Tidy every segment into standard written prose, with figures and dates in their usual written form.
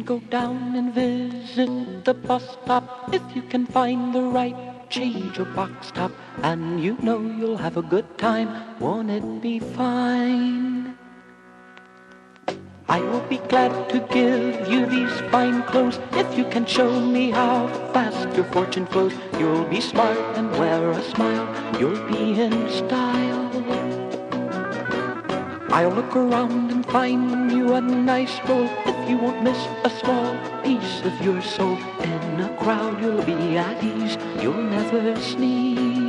go down and visit the bus stop if you can find the right change or box top, and you know you'll have a good time. Won't it be fine? I will be glad to give you these fine clothes if you can show me how fast your fortune flows. You'll be smart and wear a smile. You'll be in style. I'll look around and find you a nice role if you won't miss a small piece of your soul. In a crowd you'll be at ease. You'll never sneeze.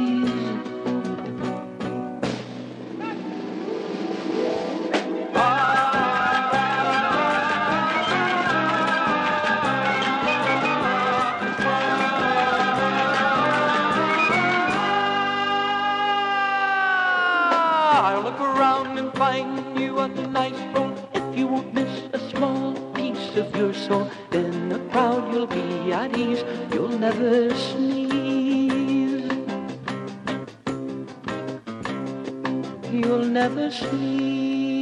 I'll look around and find you a nice role if you won't miss a small piece of your soul. In a crowd you'll be at ease. You'll never sneeze. You'll never sneeze.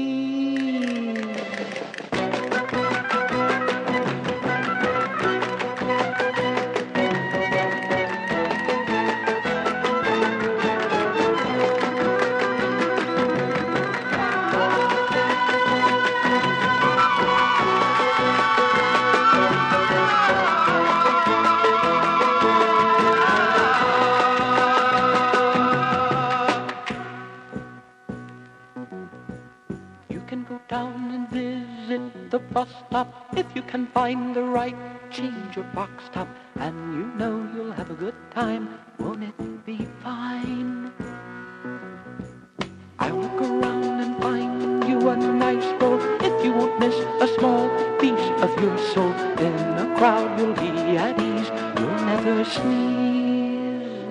You can go down and visit the bus stop if you can find the right change or box top, and you know you'll have a good time. Won't it be fine? I'll look around and find you a nice role if you won't miss a small piece of your soul. In a crowd you'll be at ease. You'll never sneeze.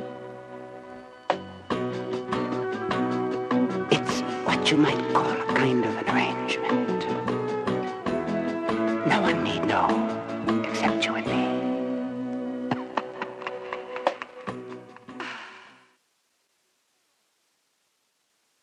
It's what you might call a kind of an arrangement. No one need know